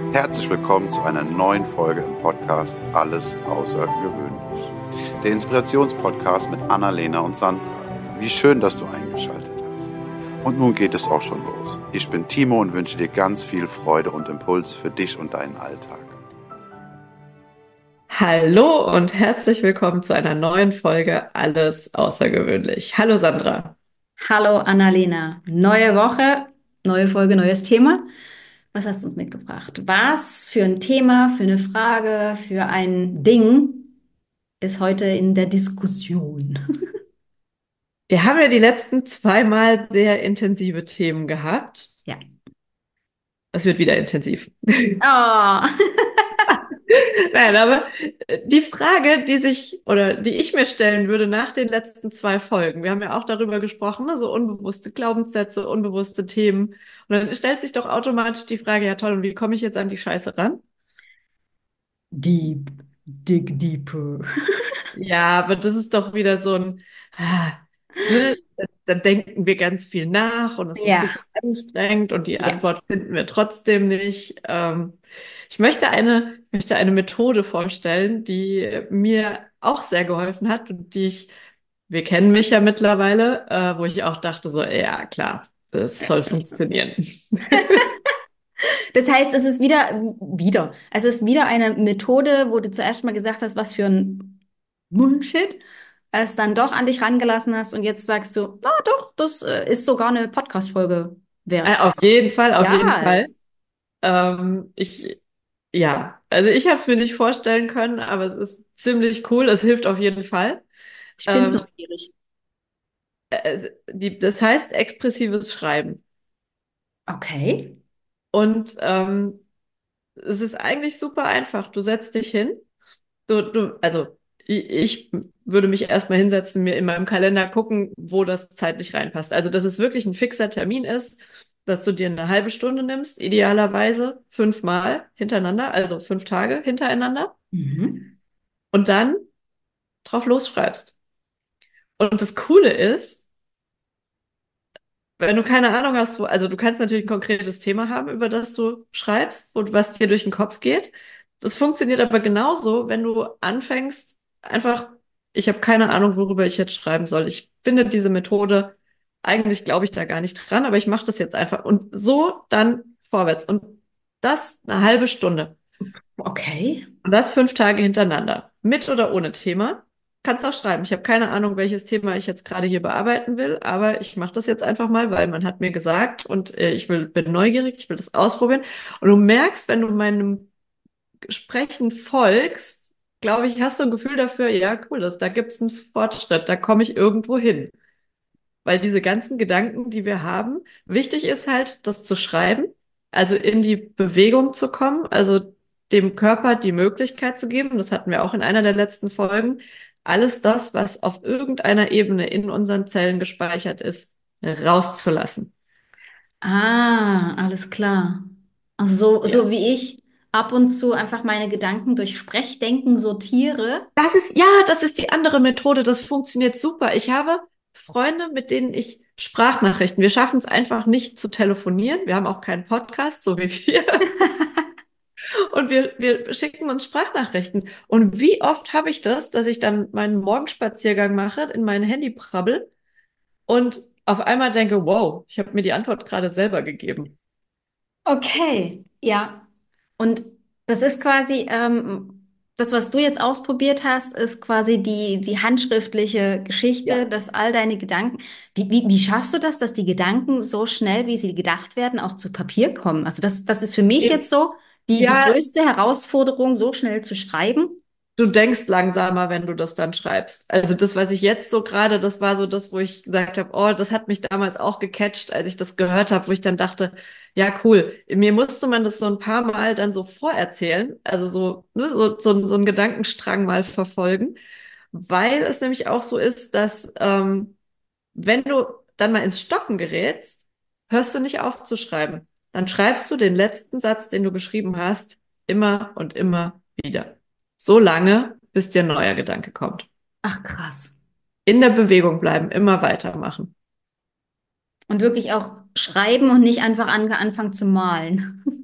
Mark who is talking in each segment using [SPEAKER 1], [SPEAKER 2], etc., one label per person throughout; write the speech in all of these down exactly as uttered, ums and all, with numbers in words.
[SPEAKER 1] Herzlich willkommen zu einer neuen Folge im Podcast Alles Außergewöhnlich. Der Inspirationspodcast mit Annalena und Sandra. Wie schön, dass du eingeschaltet hast. Und nun geht es auch schon los. Ich bin Timo und wünsche dir ganz viel Freude und Impuls für dich und deinen Alltag.
[SPEAKER 2] Hallo und herzlich willkommen zu einer neuen Folge Alles Außergewöhnlich. Hallo Sandra.
[SPEAKER 3] Hallo Annalena, neue Woche, neue Folge, neues Thema. Was hast du uns mitgebracht? Was für ein Thema, für eine Frage, für ein Ding ist heute in der Diskussion?
[SPEAKER 2] Wir haben ja die letzten zweimal sehr intensive Themen gehabt.
[SPEAKER 3] Ja.
[SPEAKER 2] Es wird wieder intensiv.
[SPEAKER 3] Oh.
[SPEAKER 2] Nein, aber die Frage, die sich oder die ich mir stellen würde nach den letzten zwei Folgen, wir haben ja auch darüber gesprochen, ne, so unbewusste Glaubenssätze, unbewusste Themen. Und dann stellt sich doch automatisch die Frage, ja toll, und wie komme ich jetzt an die Scheiße ran?
[SPEAKER 3] Deep, dig deeper.
[SPEAKER 2] Ja, aber das ist doch wieder so ein, ah, ne, dann denken wir ganz viel nach und es ist super
[SPEAKER 3] Ja,
[SPEAKER 2] anstrengend und die
[SPEAKER 3] ja.
[SPEAKER 2] Antwort finden wir trotzdem nicht. Ähm, ich möchte eine, ich möchte eine Methode vorstellen, die mir auch sehr geholfen hat und die ich, wir kennen mich ja mittlerweile, äh, wo ich auch dachte so, ja klar, das soll funktionieren.
[SPEAKER 3] Das heißt, es ist wieder, wieder. Es ist wieder eine Methode, wo du zuerst mal gesagt hast, was für ein Bullshit, es dann doch an dich rangelassen hast und jetzt sagst du, na doch, das äh, ist sogar eine Podcast-Folge
[SPEAKER 2] Äh,
[SPEAKER 3] wert.
[SPEAKER 2] auf jeden Fall, auf jeden
[SPEAKER 3] Ja,
[SPEAKER 2] Fall. Ähm, ich, ja, also ich habe es mir nicht vorstellen können, aber es ist ziemlich cool. Es hilft auf jeden Fall.
[SPEAKER 3] ich bin's
[SPEAKER 2] Ähm,
[SPEAKER 3] neugierig.
[SPEAKER 2] äh, die, das heißt expressives Schreiben.
[SPEAKER 3] Okay.
[SPEAKER 2] Und ähm, es ist eigentlich super einfach. Du setzt dich hin. Du, du, also ich, ich würde mich erstmal hinsetzen, mir in meinem Kalender gucken, wo das zeitlich reinpasst. Also, dass es wirklich ein fixer Termin ist, dass du dir eine halbe Stunde nimmst, idealerweise fünfmal hintereinander, also fünf Tage hintereinander,
[SPEAKER 3] Mhm.
[SPEAKER 2] und dann drauf losschreibst. Und das Coole ist, wenn du keine Ahnung hast, wo, also du kannst natürlich ein konkretes Thema haben, über das du schreibst und was dir durch den Kopf geht. Das funktioniert aber genauso, wenn du anfängst, einfach, ich habe keine Ahnung, worüber ich jetzt schreiben soll. Ich finde diese Methode, eigentlich glaube ich da gar nicht dran, aber ich mache das jetzt einfach. Und so dann vorwärts. Und das eine halbe Stunde.
[SPEAKER 3] Okay.
[SPEAKER 2] Und das fünf Tage hintereinander. Mit oder ohne Thema. Kannst auch schreiben. Ich habe keine Ahnung, welches Thema ich jetzt gerade hier bearbeiten will, aber ich mache das jetzt einfach mal, weil man hat mir gesagt und äh, ich will, bin neugierig, ich will das ausprobieren. Und du merkst, wenn du meinem Sprechen folgst, glaube ich, hast du ein Gefühl dafür, ja, cool, das, da gibt's einen Fortschritt, da komme ich irgendwo hin. Weil diese ganzen Gedanken, die wir haben, wichtig ist halt, das zu schreiben, also in die Bewegung zu kommen, also dem Körper die Möglichkeit zu geben, das hatten wir auch in einer der letzten Folgen, alles das, was auf irgendeiner Ebene in unseren Zellen gespeichert ist, rauszulassen.
[SPEAKER 3] Ah, alles klar. Also so,
[SPEAKER 2] Ja.
[SPEAKER 3] so wie ich ab und zu einfach meine Gedanken durch Sprechdenken sortiere.
[SPEAKER 2] Das ist, ja, das ist die andere Methode. Das funktioniert super. Ich habe Freunde, mit denen ich Sprachnachrichten. Wir schaffen es einfach nicht zu telefonieren. Wir haben auch keinen Podcast, so wie wir. Und wir, wir schicken uns Sprachnachrichten. Und wie oft habe ich das, dass ich dann meinen Morgenspaziergang mache, in mein Handy brabbel und auf einmal denke, wow, ich habe mir die Antwort gerade selber gegeben.
[SPEAKER 3] Okay, ja. Und das ist quasi, ähm, das, was du jetzt ausprobiert hast, ist quasi die, die handschriftliche Geschichte,
[SPEAKER 2] Ja.
[SPEAKER 3] dass all deine Gedanken, wie, wie, wie schaffst du das, dass die Gedanken so schnell, wie sie gedacht werden, auch zu Papier kommen? Also das, das ist für mich jetzt so die, die
[SPEAKER 2] Ja,
[SPEAKER 3] größte Herausforderung, so schnell zu schreiben.
[SPEAKER 2] du denkst langsamer, wenn du das dann schreibst. Also das, was ich jetzt so gerade, das war so das, wo ich gesagt habe, oh, das hat mich damals auch gecatcht, als ich das gehört habe, wo ich dann dachte, ja, cool. Mir musste man das so ein paar Mal dann so vorerzählen, also so, ne, so, so, so einen Gedankenstrang mal verfolgen, weil es nämlich auch so ist, dass ähm, wenn du dann mal ins Stocken gerätst, hörst du nicht auf zu schreiben. Dann schreibst du den letzten Satz, den du geschrieben hast, immer und immer wieder. So lange, bis dir ein neuer Gedanke kommt.
[SPEAKER 3] Ach, krass.
[SPEAKER 2] In der Bewegung bleiben, immer weitermachen.
[SPEAKER 3] Und wirklich auch schreiben und nicht einfach ange anfangen zu malen.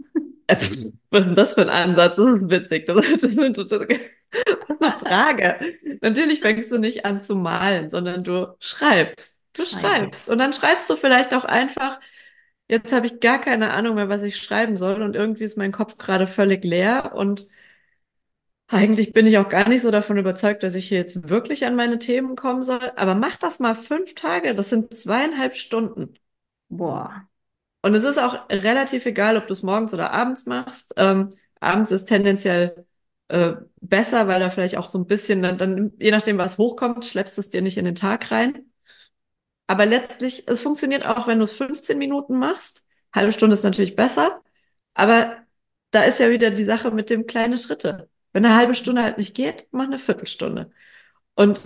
[SPEAKER 2] Äh, Was ist denn das für ein Ansatz? Das ist witzig. Das ist eine total- eine Frage. Natürlich fängst du nicht an zu malen, sondern du schreibst. Du
[SPEAKER 3] Schreiben.
[SPEAKER 2] schreibst. Und dann schreibst du vielleicht auch einfach, jetzt habe ich gar keine Ahnung mehr, was ich schreiben soll und irgendwie ist mein Kopf gerade völlig leer und eigentlich bin ich auch gar nicht so davon überzeugt, dass ich hier jetzt wirklich an meine Themen kommen soll. Aber mach das mal fünf Tage. Das sind zweieinhalb Stunden.
[SPEAKER 3] Boah,
[SPEAKER 2] Und es ist auch relativ egal, ob du es morgens oder abends machst. Ähm, abends ist tendenziell äh, besser, weil da vielleicht auch so ein bisschen, dann, dann, je nachdem, was hochkommt, schleppst du es dir nicht in den Tag rein. Aber letztlich, es funktioniert auch, wenn du es fünfzehn Minuten machst. Halbe Stunde ist natürlich besser. Aber da ist ja wieder die Sache mit dem kleinen Schritte. Wenn eine halbe Stunde halt nicht geht, mach eine Viertelstunde. Und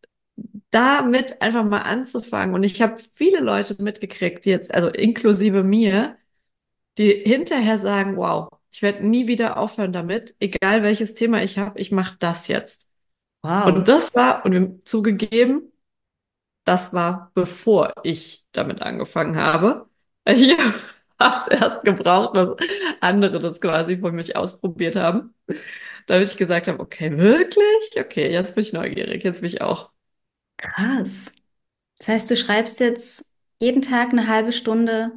[SPEAKER 2] damit einfach mal anzufangen. Und ich habe viele Leute mitgekriegt, die jetzt, also inklusive mir, die hinterher sagen, wow, ich werde nie wieder aufhören damit, egal welches Thema ich habe, ich mache das jetzt. Und
[SPEAKER 3] wow.
[SPEAKER 2] das war, und wir- zugegeben, das war bevor ich damit angefangen habe. Ich habe es erst gebraucht, dass andere das quasi von mich ausprobiert haben, damit ich gesagt habe, okay, wirklich? Okay, jetzt bin ich neugierig, jetzt bin ich auch.
[SPEAKER 3] Krass. Das heißt, du schreibst jetzt jeden Tag eine halbe Stunde.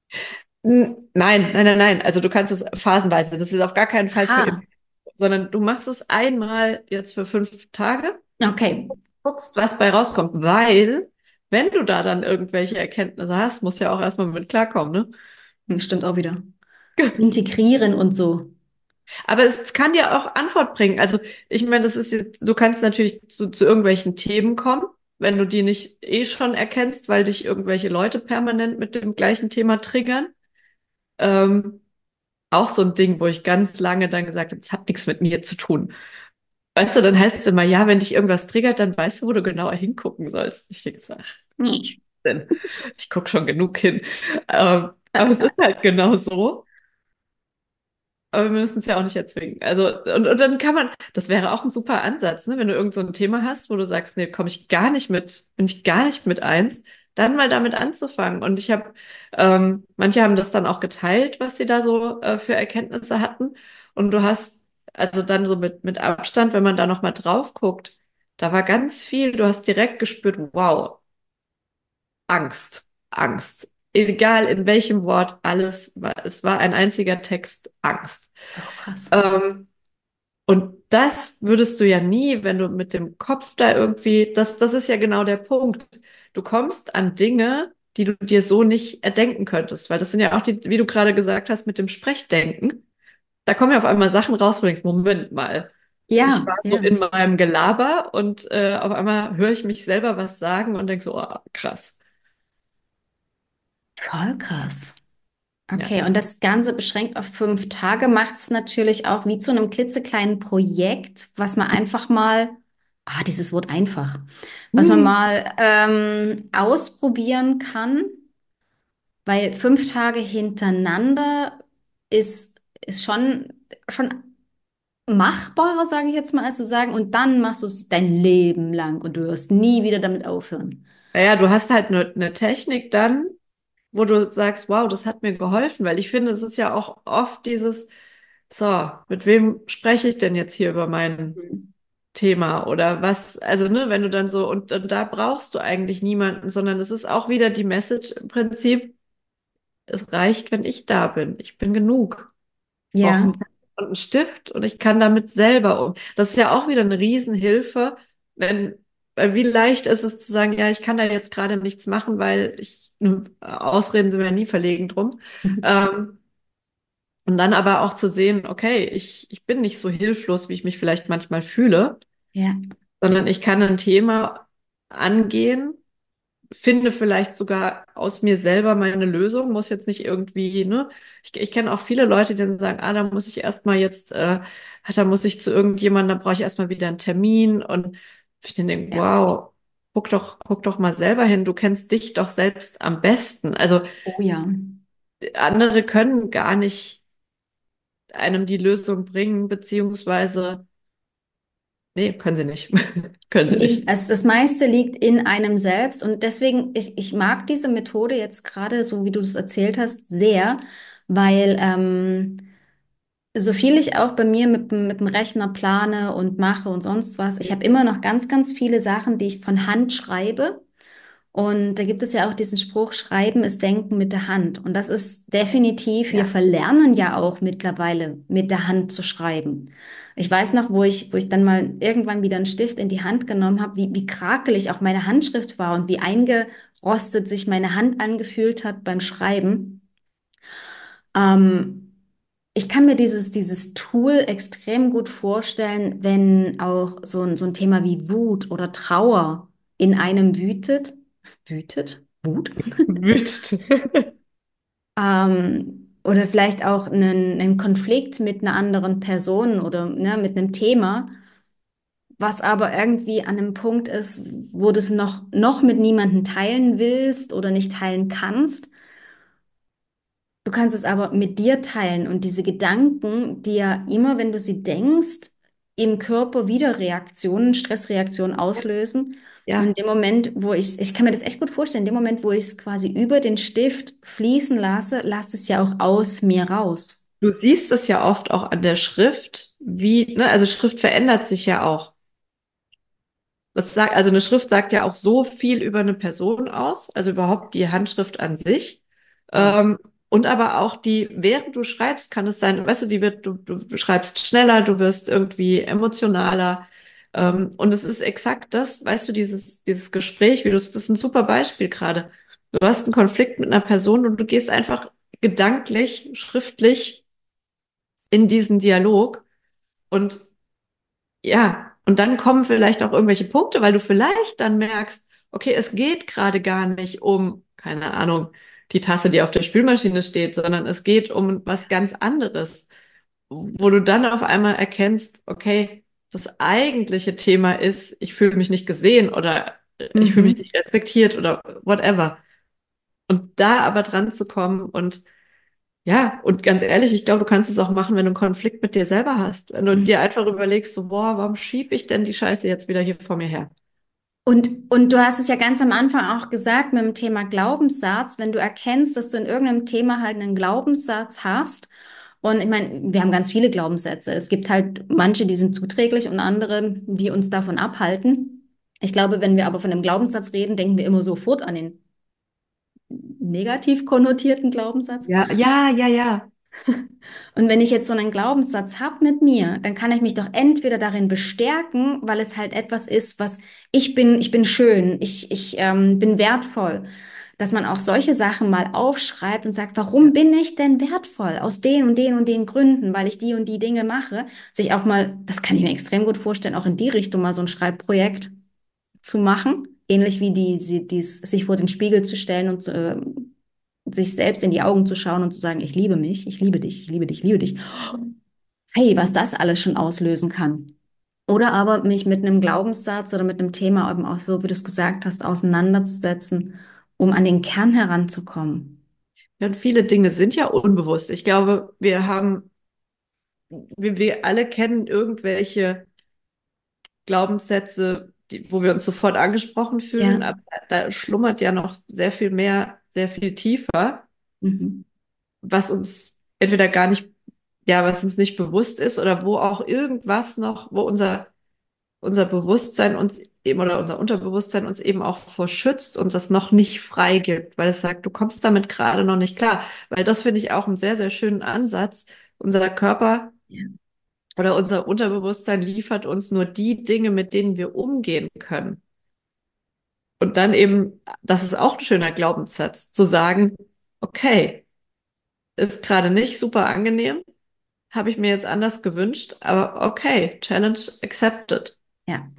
[SPEAKER 2] N- Nein, nein, nein, nein. Also du kannst es phasenweise. Das ist auf gar keinen Fall für immer,
[SPEAKER 3] Aha,
[SPEAKER 2] sondern du machst es einmal jetzt für fünf Tage,
[SPEAKER 3] okay.
[SPEAKER 2] guckst, was bei rauskommt, weil wenn du da dann irgendwelche Erkenntnisse hast, musst du ja auch erstmal mit klarkommen, ne?
[SPEAKER 3] Hm, stimmt auch wieder. Integrieren und so.
[SPEAKER 2] Aber es kann dir auch Antwort bringen. Also ich meine, das ist jetzt, du kannst natürlich zu, zu irgendwelchen Themen kommen, wenn du die nicht eh schon erkennst, weil dich irgendwelche Leute permanent mit dem gleichen Thema triggern. Ähm, auch so ein Ding, wo ich ganz lange dann gesagt habe, das hat nichts mit mir zu tun. Weißt du, dann heißt es immer, ja, wenn dich irgendwas triggert, dann weißt du, wo du genauer hingucken sollst. Ich denke, ach,
[SPEAKER 3] Hm.
[SPEAKER 2] denn ich gucke schon genug hin. Ähm, aber es ist halt genau so. Aber wir müssen es ja auch nicht erzwingen. Also, und, und dann kann man, das wäre auch ein super Ansatz, ne? Wenn du irgend so ein Thema hast, wo du sagst, nee, komme ich gar nicht mit, bin ich gar nicht mit eins, dann mal damit anzufangen. Und ich habe, ähm, manche haben das dann auch geteilt, was sie da so äh, für Erkenntnisse hatten. Und du hast, also dann so mit, mit Abstand, wenn man da nochmal drauf guckt, da war ganz viel, du hast direkt gespürt, wow, Angst, Angst. Egal in welchem Wort, alles war, es war ein einziger Text, Angst.
[SPEAKER 3] Oh, krass.
[SPEAKER 2] Ähm, und das würdest du ja nie, wenn du mit dem Kopf da irgendwie, das, das ist ja genau der Punkt. Du kommst an Dinge, die du dir so nicht erdenken könntest, weil das sind ja auch die, wie du gerade gesagt hast, mit dem Sprechdenken. Da kommen ja auf einmal Sachen raus, wo du denkst, Moment mal. Ich
[SPEAKER 3] Ja,
[SPEAKER 2] war so
[SPEAKER 3] ja.
[SPEAKER 2] in meinem Gelaber und äh, auf einmal höre ich mich selber was sagen und denk so, oh, krass.
[SPEAKER 3] Voll krass.
[SPEAKER 2] Ja.
[SPEAKER 3] Okay, und das Ganze beschränkt auf fünf Tage macht es natürlich auch wie zu einem klitzekleinen Projekt, was man einfach mal, ah, dieses Wort einfach, was man
[SPEAKER 2] Hm.
[SPEAKER 3] mal ähm, ausprobieren kann, weil fünf Tage hintereinander ist, ist schon, schon machbarer, sage ich jetzt mal, als zu sagen, und dann machst du es dein Leben lang und du wirst nie wieder damit aufhören.
[SPEAKER 2] Naja, du hast halt eine ne Technik dann, wo du sagst, wow, das hat mir geholfen, weil ich finde, es ist ja auch oft dieses, so, mit wem spreche ich denn jetzt hier über mein
[SPEAKER 3] Mhm.
[SPEAKER 2] Thema oder was, also ne, wenn du dann so, und, und da brauchst du eigentlich niemanden, sondern es ist auch wieder die Message im Prinzip, es reicht, wenn ich da bin. Ich bin genug. Ich brauche
[SPEAKER 3] Ja,
[SPEAKER 2] einen Zettel und einen Stift und ich kann damit selber um. Das ist ja auch wieder eine Riesenhilfe, wenn, weil wie leicht ist es zu sagen, ja, ich kann da jetzt gerade nichts machen, weil ich, ne, Ausreden sind wir ja nie verlegen drum. Ähm, und dann aber auch zu sehen, okay, ich, ich bin nicht so hilflos, wie ich mich vielleicht manchmal fühle,
[SPEAKER 3] ja,
[SPEAKER 2] sondern ich kann ein Thema angehen, finde vielleicht sogar aus mir selber meine Lösung, muss jetzt nicht irgendwie, ne? Ich, ich kenne auch viele Leute, die dann sagen, ah, da muss ich erstmal jetzt, äh, da muss ich zu irgendjemandem, da brauche ich erstmal wieder einen Termin und ich dann denke,
[SPEAKER 3] ja.
[SPEAKER 2] wow, guck doch, guck doch mal selber hin, du kennst dich doch selbst am besten. Also
[SPEAKER 3] Oh ja.
[SPEAKER 2] andere können gar nicht einem die Lösung bringen, beziehungsweise, nee, können sie nicht. Können sie
[SPEAKER 3] Nee,
[SPEAKER 2] nicht.
[SPEAKER 3] es, das meiste liegt in einem selbst und deswegen, ich, ich mag diese Methode jetzt gerade, so wie du das erzählt hast, sehr, weil ähm, So viel ich auch bei mir mit, dem- mit dem Rechner plane und mache und sonst was, ich habe immer noch ganz, ganz viele Sachen, die ich von Hand schreibe. Und da gibt es ja auch diesen Spruch, Schreiben ist Denken mit der Hand. Und das ist definitiv, wir
[SPEAKER 2] Ja.
[SPEAKER 3] verlernen ja auch mittlerweile mit der Hand zu schreiben. Ich weiß noch, wo ich, wo ich dann mal irgendwann wieder einen Stift in die Hand genommen habe, wie, wie krakelig auch meine Handschrift war und wie eingerostet sich meine Hand angefühlt hat beim Schreiben. Ähm, Ich kann mir dieses, dieses Tool extrem gut vorstellen, wenn auch so ein, so ein Thema wie Wut oder Trauer in einem wütet. Wütet? Wut?
[SPEAKER 2] Wütend.
[SPEAKER 3] Ähm, oder vielleicht auch einen, einen Konflikt mit einer anderen Person oder ne, mit einem Thema, was aber irgendwie an einem Punkt ist, wo du es noch, noch mit niemandem teilen willst oder nicht teilen kannst. Du kannst es aber mit dir teilen und diese Gedanken, die ja immer, wenn du sie denkst, im Körper wieder Reaktionen, Stressreaktionen auslösen. Und in
[SPEAKER 2] Ja.
[SPEAKER 3] dem Moment, wo ich, ich kann mir das echt gut vorstellen, in dem Moment, wo ich es quasi über den Stift fließen lasse, lasse es ja auch aus mir raus.
[SPEAKER 2] Du siehst es ja oft auch an der Schrift, wie, ne, also Schrift verändert sich ja auch. Das sagt, also eine Schrift sagt ja auch so viel über eine Person aus, also überhaupt die Handschrift an sich.
[SPEAKER 3] Ja.
[SPEAKER 2] Ähm, und aber auch die, während du schreibst, kann es sein, weißt du, die wird, du, du schreibst schneller, du wirst irgendwie emotionaler. Ähm, und es ist exakt das, weißt du, dieses, dieses Gespräch, wie du es, das ist ein super Beispiel gerade. Du hast einen Konflikt mit einer Person und du gehst einfach gedanklich, schriftlich in diesen Dialog und ja, und dann kommen vielleicht auch irgendwelche Punkte, weil du vielleicht dann merkst, okay, es geht gerade gar nicht um, keine Ahnung, die Tasse, die auf der Spülmaschine steht, sondern es geht um was ganz anderes, wo du dann auf einmal erkennst, okay, das eigentliche Thema ist, ich fühle mich nicht gesehen oder ich fühle mich
[SPEAKER 3] Mhm.
[SPEAKER 2] nicht respektiert oder whatever. Und da aber dran zu kommen und ja, und ganz ehrlich, ich glaube, du kannst es auch machen, wenn du einen Konflikt mit dir selber hast. Wenn du dir einfach überlegst, so, boah, warum schieb ich denn die Scheiße jetzt wieder hier vor mir her?
[SPEAKER 3] Und, und du hast es ja ganz am Anfang auch gesagt mit dem Thema Glaubenssatz, wenn du erkennst, dass du in irgendeinem Thema halt einen Glaubenssatz hast. Und ich meine, wir haben ganz viele Glaubenssätze. Es gibt halt manche, die sind zuträglich und andere, die uns davon abhalten. Ich glaube, wenn wir aber von einem Glaubenssatz reden, denken wir immer sofort an den negativ konnotierten Glaubenssatz.
[SPEAKER 2] Ja, ja, ja, ja.
[SPEAKER 3] Und wenn ich jetzt so einen Glaubenssatz habe mit mir, dann kann ich mich doch entweder darin bestärken, weil es halt etwas ist, was ich bin, ich bin schön, ich, ich ähm, bin wertvoll, dass man auch solche Sachen mal aufschreibt und sagt, warum bin ich denn wertvoll? Aus den und den und den Gründen, weil ich die und die Dinge mache. Sich auch mal, das kann ich mir extrem gut vorstellen, auch in die Richtung mal so ein Schreibprojekt zu machen. Ähnlich wie die, sie- dies, sich vor den Spiegel zu stellen und äh, sich selbst in die Augen zu schauen und zu sagen, ich liebe mich, ich liebe dich, ich liebe dich, ich liebe dich. Hey, was das alles schon auslösen kann. Oder aber mich mit einem Glaubenssatz oder mit einem Thema, eben auch so, wie du es gesagt hast, auseinanderzusetzen, um an den Kern heranzukommen.
[SPEAKER 2] Ja, und viele Dinge sind ja unbewusst. Ich glaube, wir haben, wir, wir alle kennen irgendwelche Glaubenssätze, die, wo wir uns sofort angesprochen fühlen,
[SPEAKER 3] Ja.
[SPEAKER 2] aber da schlummert ja noch sehr viel mehr, sehr viel tiefer,
[SPEAKER 3] Mhm.
[SPEAKER 2] was uns entweder gar nicht, ja, was uns nicht bewusst ist oder wo auch irgendwas noch, wo unser unser Bewusstsein uns eben oder unser Unterbewusstsein uns eben auch vor schützt und das noch nicht freigibt, weil es sagt, du kommst damit gerade noch nicht klar. Weil das finde ich auch einen sehr, sehr schönen Ansatz. Unser Körper
[SPEAKER 3] Ja.
[SPEAKER 2] oder unser Unterbewusstsein liefert uns nur die Dinge, mit denen wir umgehen können. Und dann eben, das ist auch ein schöner Glaubenssatz, zu sagen, okay, ist gerade nicht super angenehm, habe ich mir jetzt anders gewünscht, aber okay, Challenge accepted.
[SPEAKER 3] Ja.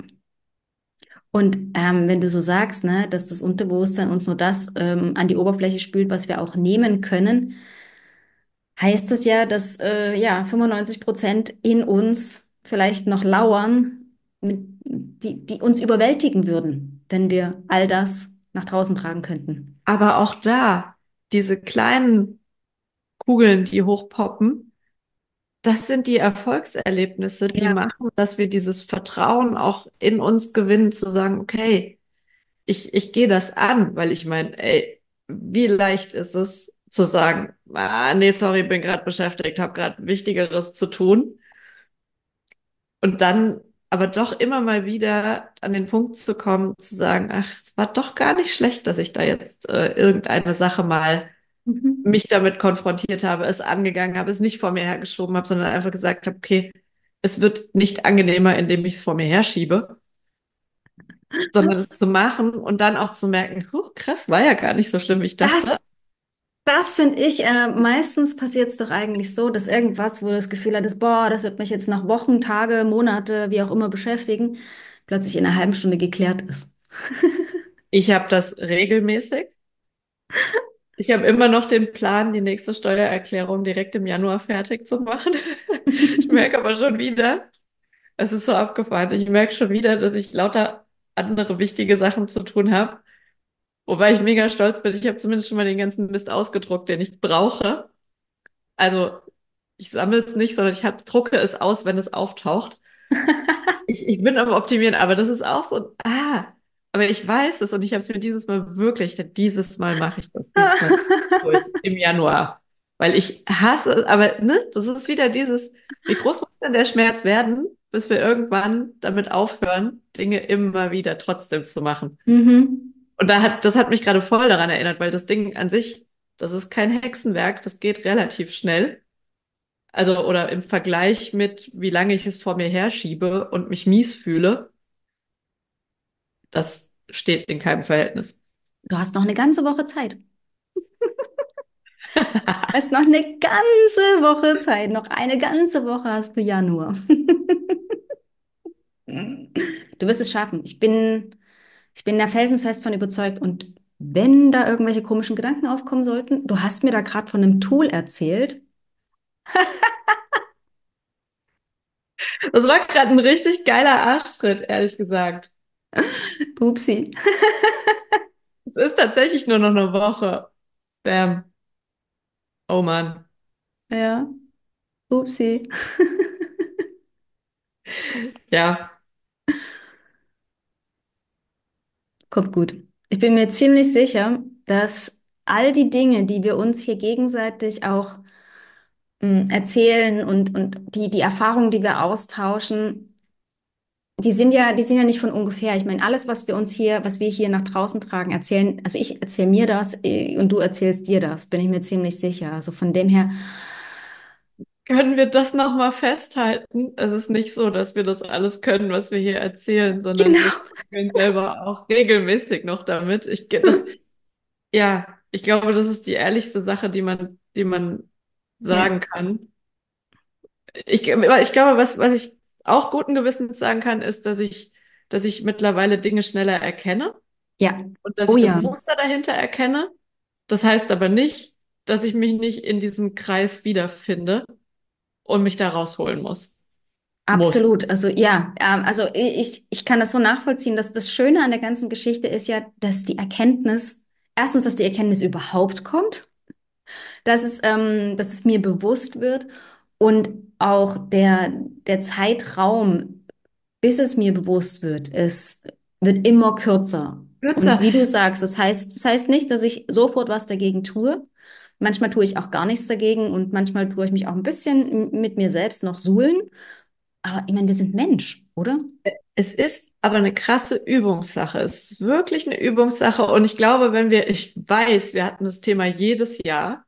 [SPEAKER 3] Und ähm, wenn du so sagst, ne, dass das Unterbewusstsein uns nur das ähm, an die Oberfläche spült, was wir auch nehmen können, heißt das ja, dass äh, ja fünfundneunzig Prozent in uns vielleicht noch lauern, mit, die, die uns überwältigen würden, wenn wir all das nach draußen tragen könnten.
[SPEAKER 2] Aber auch da, diese kleinen Kugeln, die hochpoppen, das sind die Erfolgserlebnisse, die
[SPEAKER 3] Ja.
[SPEAKER 2] machen, dass wir dieses Vertrauen auch in uns gewinnen, zu sagen, okay, ich, ich gehe das an, weil ich meine, ey, wie leicht ist es, zu sagen, ah, nee, sorry, bin gerade beschäftigt, habe gerade Wichtigeres zu tun. Und dann aber doch immer mal wieder an den Punkt zu kommen, zu sagen, ach, es war doch gar nicht schlecht, dass ich da jetzt äh, irgendeine Sache mal
[SPEAKER 3] Mhm.
[SPEAKER 2] mich damit konfrontiert habe, es angegangen habe, es nicht vor mir hergeschoben habe, sondern einfach gesagt habe, okay, es wird nicht angenehmer, indem ich es vor mir herschiebe, sondern es zu machen und dann auch zu merken, huh, krass, war ja gar nicht so schlimm, wie ich
[SPEAKER 3] Das,
[SPEAKER 2] dachte.
[SPEAKER 3] das finde ich, äh, meistens passiert es doch eigentlich so, dass irgendwas, wo du das Gefühl hattest, boah, das wird mich jetzt noch Wochen, Tage, Monate, wie auch immer beschäftigen, plötzlich in einer halben Stunde geklärt ist.
[SPEAKER 2] Ich habe das regelmäßig. Ich habe immer noch den Plan, die nächste Steuererklärung direkt im Januar fertig zu machen. Ich merke aber schon wieder, es ist so abgefahren. Ich merke schon wieder, dass ich lauter andere wichtige Sachen zu tun habe. Wobei ich mega stolz bin. Ich habe zumindest schon mal den ganzen Mist ausgedruckt, den ich brauche. Also ich sammle es nicht, sondern ich hab, drucke es aus, wenn es auftaucht. Ich, ich bin am Optimieren, aber das ist auch so, ah, aber ich weiß es und ich habe es mir dieses Mal wirklich, dieses Mal mache ich das, dieses Mal durch im Januar. Weil ich hasse, aber ne, das ist wieder dieses, wie groß muss denn der Schmerz werden, bis wir irgendwann damit aufhören, Dinge immer wieder trotzdem zu machen.
[SPEAKER 3] Mhm.
[SPEAKER 2] Und da hat, das hat mich gerade voll daran erinnert, weil das Ding an sich, das ist kein Hexenwerk, das geht relativ schnell. Also, oder im Vergleich mit, wie lange ich es vor mir herschiebe und mich mies fühle, das steht in keinem Verhältnis.
[SPEAKER 3] Du hast noch eine ganze Woche Zeit. Du hast noch eine ganze Woche Zeit. Noch eine ganze Woche hast du Januar. Du wirst es schaffen. Ich bin, ich bin da felsenfest von überzeugt. Und wenn da irgendwelche komischen Gedanken aufkommen sollten, du hast mir da gerade von einem Tool erzählt.
[SPEAKER 2] Das war gerade ein richtig geiler Arschtritt, ehrlich gesagt.
[SPEAKER 3] Upsi.
[SPEAKER 2] Es ist tatsächlich nur noch eine Woche. Bam. Oh Mann.
[SPEAKER 3] Ja, upsi.
[SPEAKER 2] Ja,
[SPEAKER 3] Kommt gut. Ich bin mir ziemlich sicher, dass all die Dinge, die wir uns hier gegenseitig auch mh, erzählen und, und die, die Erfahrungen, die wir austauschen, die sind ja, die sind ja nicht von ungefähr. Ich meine, alles, was wir uns hier, was wir hier nach draußen tragen, erzählen, also ich erzähle mir das äh, und du erzählst dir das, bin ich mir ziemlich sicher. Also von dem her,
[SPEAKER 2] können wir das nochmal festhalten? Es ist nicht so, dass wir das alles können, was wir hier erzählen, sondern wir
[SPEAKER 3] genau.
[SPEAKER 2] spielen selber auch regelmäßig noch damit. Ich, ge- das, ja, ich glaube, das ist die ehrlichste Sache, die man, die man
[SPEAKER 3] Ja,
[SPEAKER 2] sagen kann. Ich, ich glaube, was, was ich auch guten Gewissens sagen kann, ist, dass ich, dass ich mittlerweile Dinge schneller erkenne
[SPEAKER 3] ja.
[SPEAKER 2] und dass
[SPEAKER 3] Oh
[SPEAKER 2] ich das
[SPEAKER 3] ja,
[SPEAKER 2] Muster dahinter erkenne. Das heißt aber nicht, dass ich mich nicht in diesem Kreis wiederfinde und mich da rausholen muss. Muss.
[SPEAKER 3] absolut. Also ja, ähm, also ich, ich kann das so nachvollziehen, dass das Schöne an der ganzen Geschichte ist ja, dass die Erkenntnis, erstens, dass die Erkenntnis überhaupt kommt, dass es, ähm, dass es mir bewusst wird und auch der, der Zeitraum, bis es mir bewusst wird, es wird immer kürzer. Und
[SPEAKER 2] Kürzer.
[SPEAKER 3] wie du sagst, das heißt, das heißt nicht, dass ich sofort was dagegen tue. Manchmal tue ich auch gar nichts dagegen und manchmal tue ich mich auch ein bisschen mit mir selbst noch suhlen. Aber ich meine, wir sind Mensch, oder?
[SPEAKER 2] Es ist aber eine krasse Übungssache. Es ist wirklich eine Übungssache. Und ich glaube, wenn wir, ich weiß, wir hatten das Thema jedes Jahr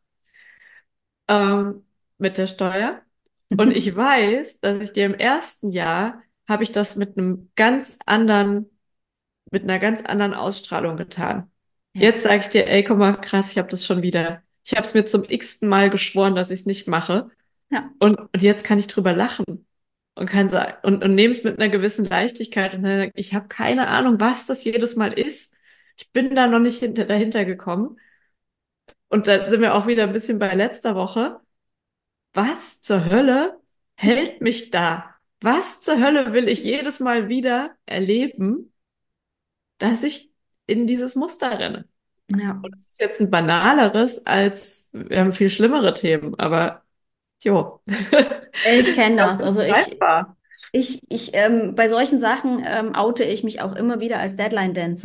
[SPEAKER 2] ähm, mit der Steuer. Und ich weiß, dass ich dir im ersten Jahr habe ich das mit einem ganz anderen, mit einer ganz anderen Ausstrahlung getan.
[SPEAKER 3] Ja.
[SPEAKER 2] Jetzt sage ich dir, ey, guck mal, krass, ich habe das schon wieder. Ich habe es mir zum x-ten Mal geschworen, dass ich es nicht mache.
[SPEAKER 3] Ja.
[SPEAKER 2] Und, und jetzt kann ich drüber lachen und kann sagen, und, und nehme es mit einer gewissen Leichtigkeit und dann, ich habe keine Ahnung, was das jedes Mal ist. Ich bin da noch nicht hinter, dahinter gekommen. Und da sind wir auch wieder ein bisschen bei letzter Woche. Was zur Hölle hält mich da? Was zur Hölle will ich jedes Mal wieder erleben, dass ich in dieses Muster renne?
[SPEAKER 3] Ja.
[SPEAKER 2] Und es ist jetzt ein banaleres als, wir haben viel schlimmere Themen, aber jo.
[SPEAKER 3] Ich
[SPEAKER 2] Ich
[SPEAKER 3] kenne
[SPEAKER 2] glaube,
[SPEAKER 3] das.
[SPEAKER 2] das
[SPEAKER 3] Also
[SPEAKER 2] ist
[SPEAKER 3] ich,
[SPEAKER 2] greifbar.
[SPEAKER 3] ich, ich, ähm, bei solchen Sachen ähm, oute ich mich auch immer wieder als Deadline-Dancer.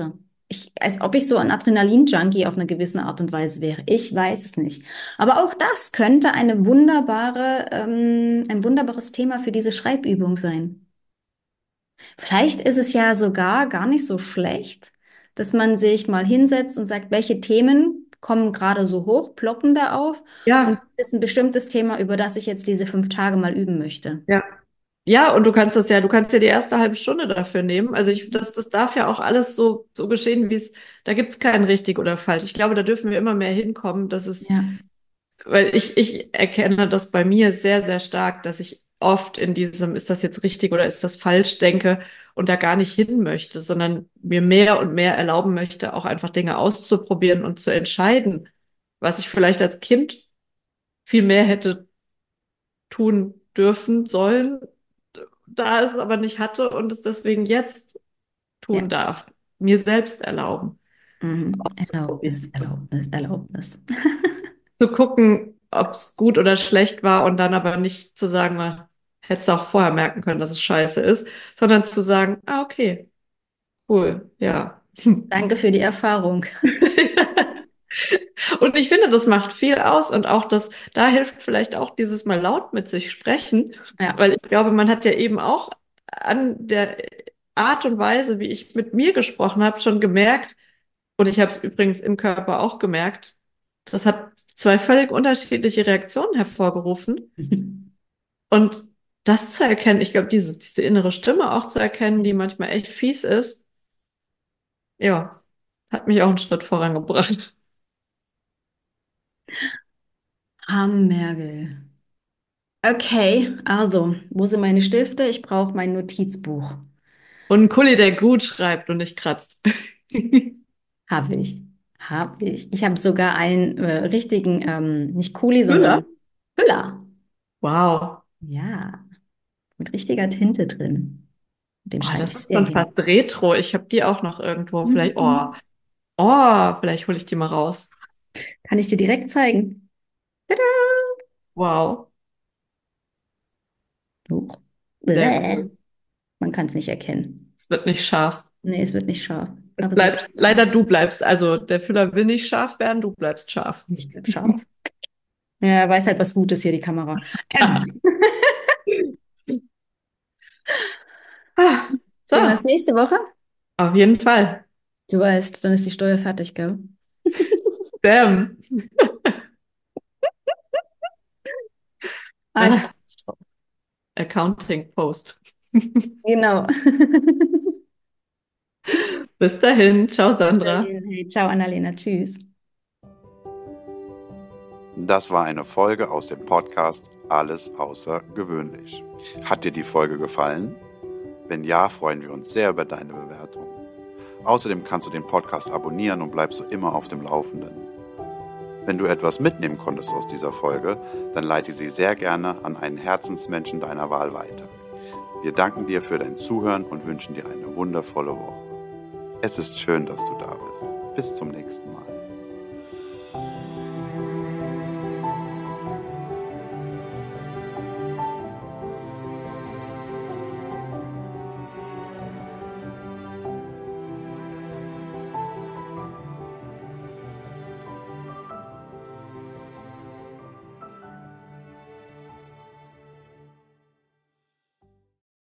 [SPEAKER 3] ich, als ob ich so ein Adrenalin-Junkie auf eine gewisse Art und Weise wäre. Ich weiß es nicht. Aber auch das könnte eine wunderbare, ähm, ein wunderbares Thema für diese Schreibübung sein. Vielleicht ist es ja sogar gar nicht so schlecht, dass man sich mal hinsetzt und sagt, welche Themen kommen gerade so hoch, ploppen da auf und
[SPEAKER 2] Ja,
[SPEAKER 3] ist ein bestimmtes Thema, über das ich jetzt diese fünf Tage mal üben möchte.
[SPEAKER 2] ja. Ja, und du kannst das ja, du kannst ja die erste halbe Stunde dafür nehmen. Also ich, das, das darf ja auch alles so, so geschehen, wie es, da gibt's kein richtig oder falsch. Ich glaube, da dürfen wir immer mehr hinkommen, dass es,
[SPEAKER 3] Ja,
[SPEAKER 2] weil ich, ich erkenne das bei mir sehr, sehr stark, dass ich oft in diesem, ist das jetzt richtig oder ist das falsch, denke und da gar nicht hin möchte, sondern mir mehr und mehr erlauben möchte, auch einfach Dinge auszuprobieren und zu entscheiden, was ich vielleicht als Kind viel mehr hätte tun dürfen, sollen, da es aber nicht hatte und es deswegen jetzt
[SPEAKER 3] ja.
[SPEAKER 2] tun darf. Mir selbst erlauben,
[SPEAKER 3] Mhm.
[SPEAKER 2] auszuprobieren.
[SPEAKER 3] Erlaubnis, Erlaubnis, Erlaubnis.
[SPEAKER 2] Zu gucken, ob es gut oder schlecht war und dann aber nicht zu sagen, man hätte es auch vorher merken können, dass es scheiße ist, sondern zu sagen, ah, okay, cool, ja.
[SPEAKER 3] Danke für die Erfahrung.
[SPEAKER 2] Und ich finde, das macht viel aus und auch das, da hilft vielleicht auch dieses mal laut mit sich sprechen,
[SPEAKER 3] Ja.
[SPEAKER 2] weil ich glaube, man hat ja eben auch an der Art und Weise, wie ich mit mir gesprochen habe, schon gemerkt, und ich habe es übrigens im Körper auch gemerkt, das hat zwei völlig unterschiedliche Reaktionen hervorgerufen. Und das zu erkennen, ich glaube, diese, diese innere Stimme auch zu erkennen, die manchmal echt fies ist, ja, hat mich auch einen Schritt vorangebracht.
[SPEAKER 3] Hammergel. Okay, also, wo sind meine Stifte? Ich brauche mein Notizbuch.
[SPEAKER 2] Und ein Kuli, der gut schreibt und nicht kratzt.
[SPEAKER 3] Habe ich. Habe ich. Ich habe sogar einen äh, richtigen, ähm, nicht Kuli,
[SPEAKER 2] Müller?
[SPEAKER 3] sondern Füller.
[SPEAKER 2] Wow.
[SPEAKER 3] Ja, mit richtiger Tinte drin. Dem
[SPEAKER 2] Oh,
[SPEAKER 3] schreibe
[SPEAKER 2] das
[SPEAKER 3] ich
[SPEAKER 2] ist
[SPEAKER 3] sehr
[SPEAKER 2] schon
[SPEAKER 3] gerne.
[SPEAKER 2] fast Retro. Ich habe die auch noch irgendwo. Vielleicht, oh,
[SPEAKER 3] Mhm.
[SPEAKER 2] oh, vielleicht hole ich die mal raus.
[SPEAKER 3] Kann ich dir direkt zeigen? Tada!
[SPEAKER 2] Wow,
[SPEAKER 3] Huch.
[SPEAKER 2] sehr
[SPEAKER 3] Bäh.
[SPEAKER 2] cool.
[SPEAKER 3] Man kann es nicht erkennen.
[SPEAKER 2] Es wird nicht scharf.
[SPEAKER 3] Nee, es wird nicht scharf.
[SPEAKER 2] Es
[SPEAKER 3] Aber sieht
[SPEAKER 2] bleibt,
[SPEAKER 3] schön aus.
[SPEAKER 2] leider du bleibst, also der Füller will nicht scharf werden, du bleibst scharf.
[SPEAKER 3] Ich bleib scharf. Ja, weiß halt, was gut ist hier, die Kamera. Ähm.
[SPEAKER 2] Ah, so,
[SPEAKER 3] Sehen wir uns nächste Woche?
[SPEAKER 2] auf jeden Fall.
[SPEAKER 3] Du weißt, dann ist die Steuer fertig, gell?
[SPEAKER 2] Bam.
[SPEAKER 3] Ah, ich
[SPEAKER 2] Ah,
[SPEAKER 3] freue mich drauf.
[SPEAKER 2] Accounting Post.
[SPEAKER 3] Genau.
[SPEAKER 2] Bis dahin. Ciao,
[SPEAKER 3] Bis
[SPEAKER 2] Sandra.
[SPEAKER 3] dahin. Hey, ciao, Annalena. Tschüss.
[SPEAKER 1] Das war eine Folge aus dem Podcast Alles außergewöhnlich. Hat dir die Folge gefallen? Wenn ja, freuen wir uns sehr über deine Bewertung. Außerdem kannst du den Podcast abonnieren und bleibst so immer auf dem Laufenden. Wenn du etwas mitnehmen konntest aus dieser Folge, dann leite sie sehr gerne an einen Herzensmenschen deiner Wahl weiter. Wir danken dir für dein Zuhören und wünschen dir eine wundervolle Woche. Es ist schön, dass du da bist. Bis zum nächsten Mal.